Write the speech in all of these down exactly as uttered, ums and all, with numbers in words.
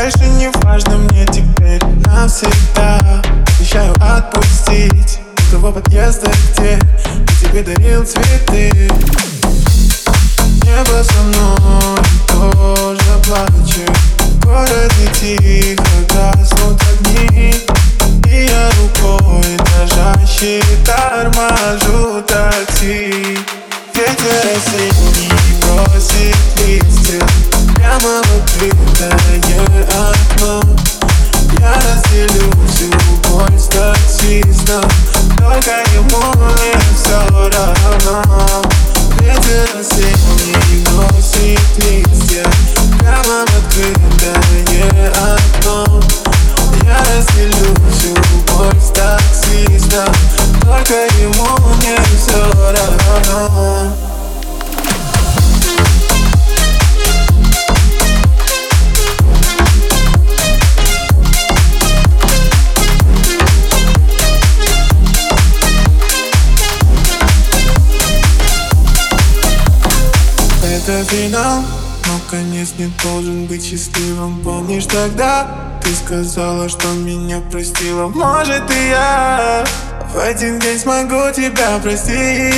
больше не важно мне теперь навсегда. Обещаю отпустить того подъезда, где я тебе дарил цветы. Небо со мной тоже плачет. В городе тихо гаснут огни, и я рукой дрожащей торможу такси. Ветер осенний бросит листья прямо в открытое окно. Я разделю всю боль с таксистом, только ему не все равно. Ветер осенний бросит листья прямо в открытое окно. Я разделю всю боль с таксистом, только ему не все равно. Это финал, но конец не должен быть счастливым. Помнишь, тогда ты сказала, что меня простила? Может, и я в один день смогу тебя простить.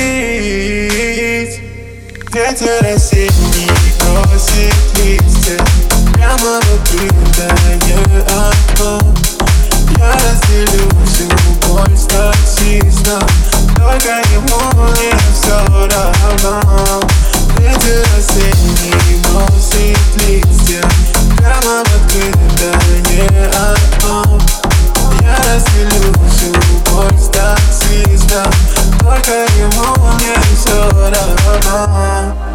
Ветер осенний бросит листья прямо в открытое окно. Я разделю всю боль с таксистом, только ему не все равно. Ветер осенний бросит листья прямо в открытое окно. Я разделю всю боль с таксистом, только ему не все равно.